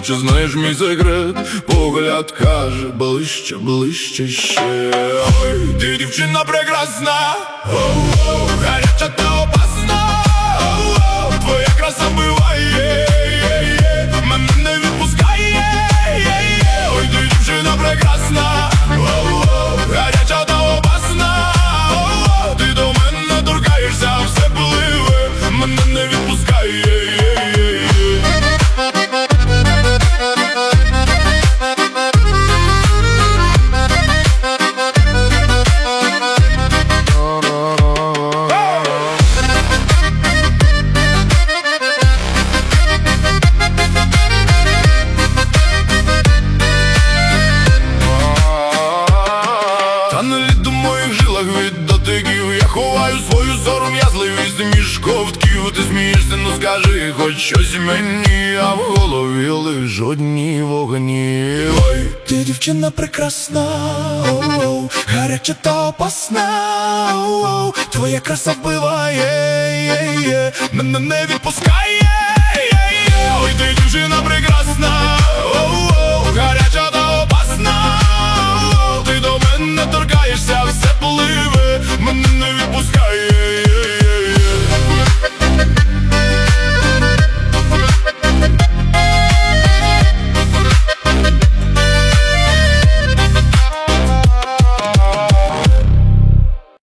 чи знаєш мій секрет? Погляд каже, ближче, ближче ще. Ой, ти дівчина прекрасна, оу-оу, гаряча та опасна, оу-оу, твоя краса вбиває, мене не відпускає. Ой, ти дівчина прекрасна, оу-оу, гаряча та опасна, оу-оу, ти до мене торкаєшся, все пливе, мене не відпускає. Та не лід у моїх жилах від дотиків, я ховаю свою сором'язливість між ковтків. Ти смієшся, ну скажи хоч щось мені, а в голові лиш одні вогні. Ой, ти дівчина прекрасна, оу-оу, гаряча та опасна, оу-оу, твоя краса вбиває, мене не відпускає. Ой, ти дівчина прекрасна,